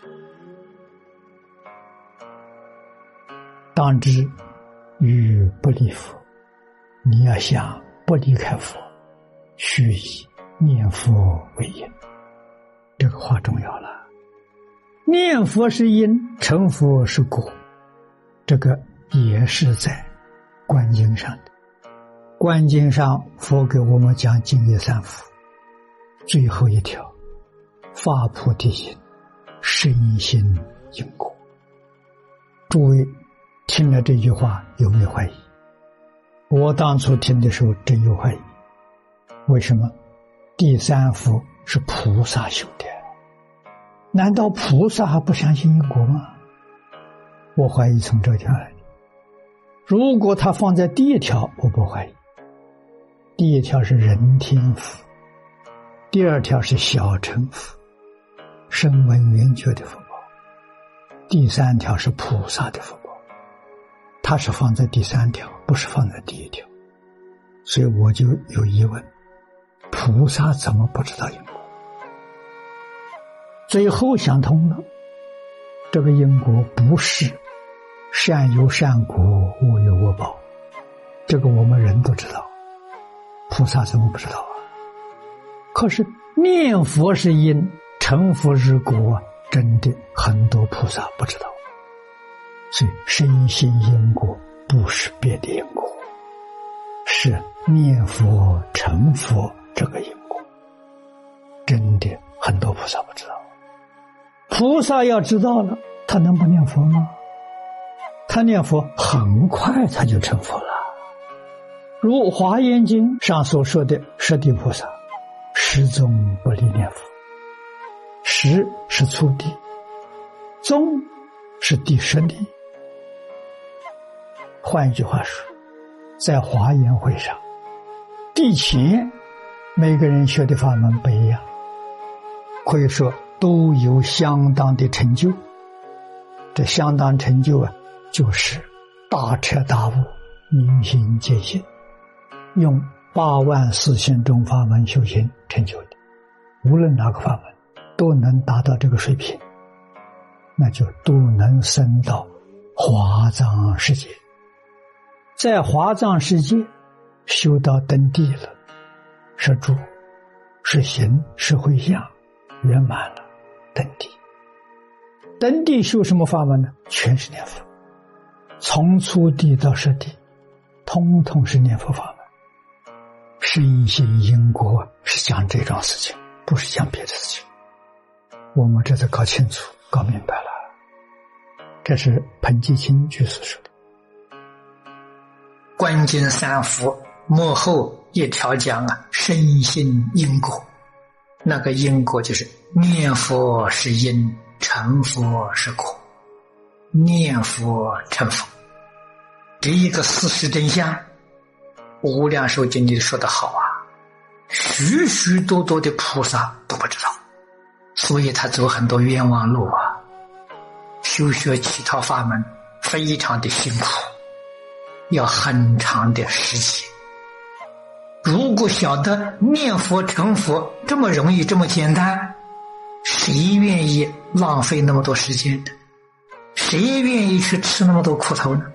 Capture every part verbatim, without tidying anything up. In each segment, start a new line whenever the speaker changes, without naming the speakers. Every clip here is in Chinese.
当知欲不离佛，你要想不离开佛，须以念佛为因。这个话重要了。念佛是因，成佛是果，这个也是在观经上的。观经上佛给我们讲净业三福，最后一条发菩提心，深信因果。诸位听了这句话有没有怀疑？我当初听的时候真有怀疑。为什么？第三福是菩萨修的，难道菩萨还不相信因果吗？我怀疑从这条来的。如果他放在第一条，我不怀疑。第一条是人天福，第二条是小乘福，声闻缘觉的福报，第三条是菩萨的福报。他是放在第三条，不是放在第一条，所以我就有疑问，菩萨怎么不知道因果？最后想通了，这个因果不是善有善果，恶有恶报，这个我们人都知道，菩萨怎么不知道啊？可是念佛是因，成佛是果，真的很多菩萨不知道。所以深信因果不是别的因果，是念佛成佛这个因果，真的很多菩萨不知道。菩萨要知道了，他能不念佛吗？他念佛很快他就成佛了。如华严经上所说的十地菩萨，十宗不离念佛。十是初地，宗是第十地。换一句话说，在华严会上，地前每个人学的法门不一样，可以说都有相当的成就。这相当成就啊，就是大彻大悟，明心见性，用八万四千种法门修行成就的。无论哪个法门都能达到这个水平，那就都能升到华藏世界。在华藏世界修到登地了，是住是行是回向圆满了，登地。登地修什么法门呢？全是念佛，从初地到十地通通是念佛法门。深信因果是讲这种事情，不是讲别的事情。我们这次搞清楚搞明白了。这是彭基清居士说的。
观经三福幕后一条讲啊，深信因果。那个因果就是念佛是因，成佛是果，念佛成佛。这一个事实真相，无量寿经里说得好啊，许许多多的菩萨都不知道，所以他走很多冤枉路啊。修学其他法门非常的辛苦，要很长的时间。如果晓得念佛成佛这么容易这么简单，谁愿意浪费那么多时间呢？谁愿意去吃那么多苦头呢？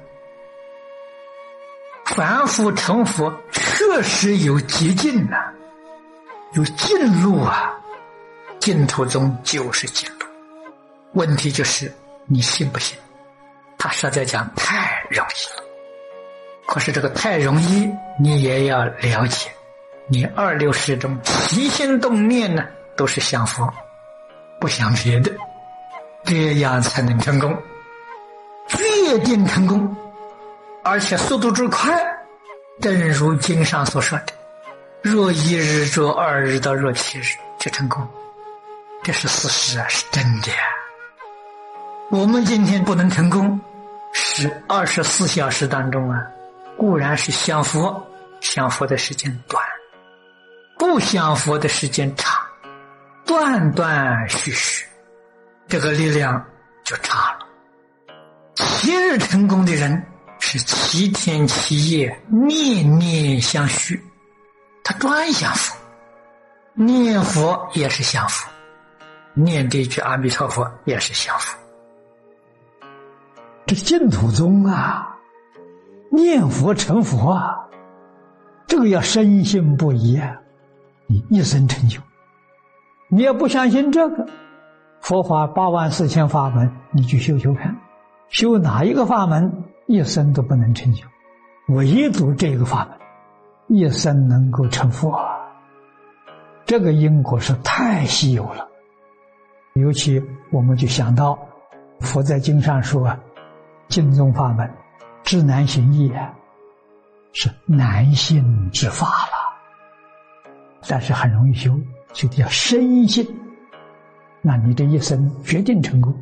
凡夫成佛确实有捷径啊，有近路啊，净土中就是净路。问题就是你信不信？他实在讲太容易了。可是这个太容易，你也要了解，你二六时中起心动念呢，都是想佛，不想别的，这样才能成功，决定成功，而且速度之快。正如经上所说的，若一日若二日到若七日就成功，这是事实啊，是真的啊。我们今天不能成功，是二十四小时当中啊，固然是想佛，想佛的时间短，不想佛的时间长，断断续续，这个力量就差了。七日成功的人是七天七夜念念相续，他专想佛，念佛也是想佛， 念这句阿弥陀佛也是享福。
这净土宗啊，念佛成佛啊，这个要深信不疑啊，你一生成就。你要不相信这个，佛法八万四千法门，你去修修看，修哪一个法门一生都不能成就，唯独这个法门一生能够成佛啊。这个因果是太稀有了。尤其我们就想到佛在经上说啊，净宗法门至难行易啊，是难信之法了，但是很容易修，就得要深信，那你这一生决定成功。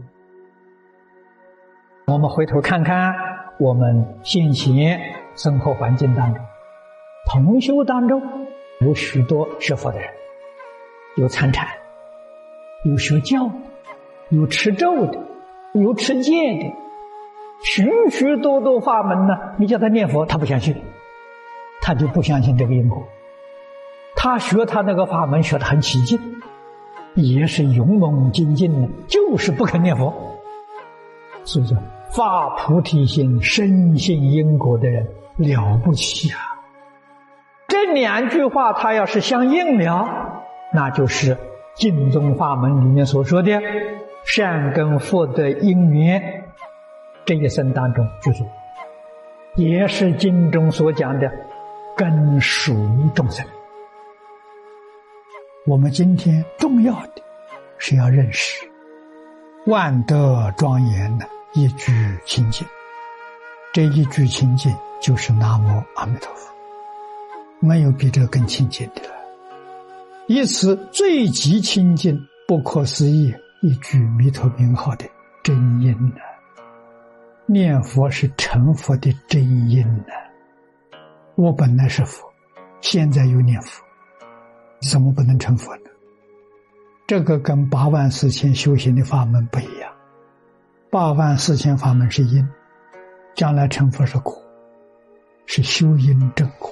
我们回头看看我们现前生活环境当中，同修当中有许多学佛的人，有参禅，有学教的，有持咒的，有持戒的，许许多多法门呢。你叫他念佛，他不相信，他就不相信这个因果。他学他那个法门学得很起劲，也是勇猛精进的，就是不肯念佛。所以说发菩提心深信因果的人了不起啊！这两句话他要是相应了，那就是净宗法门里面所说的善根福德因缘，这一生当中具足，也是经中所讲的根属众生。我们今天重要的是要认识万德庄严的一句清净，这一句清净就是南无阿弥陀佛，没有比这更清净的了。以此最极清净不可思议一句弥陀名号的真因呢、啊，念佛是成佛的真因呢、啊。我本来是佛，现在又念佛，怎么不能成佛呢？这个跟八万四千修行的法门不一样。八万四千法门是因，将来成佛是果，是修因正果。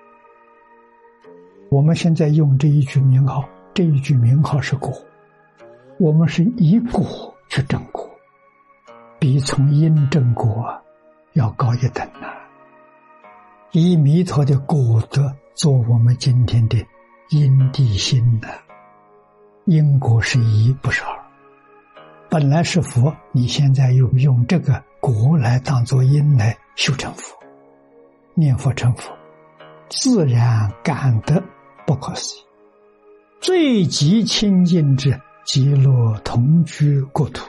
我们现在用这一句名号，这一句名号是果，我们是以果去正果，比从因正果要高一等啊！以弥陀的果德做我们今天的因地心呢、啊，因果是一不是二。本来是佛，你现在又用这个果来当作因来修成佛，念佛成佛，自然感得不可思议。最极清净之极乐同居国土，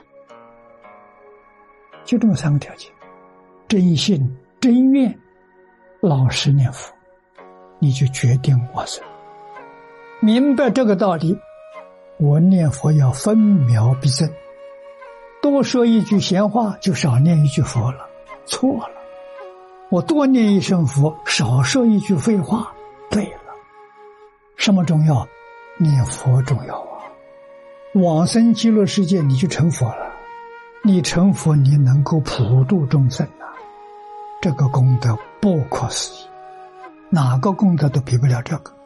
就这么三个条件：真信、真愿、老实念佛，你就决定往生。明白这个道理，我念佛要分秒必争，多说一句闲话就少念一句佛了，错了。我多念一声佛，少说一句废话，对了。什么重要？念佛重要啊！往生极乐世界你就成佛了，你成佛你能够普度众生啊，这个功德不可思议，哪个功德都比不了这个。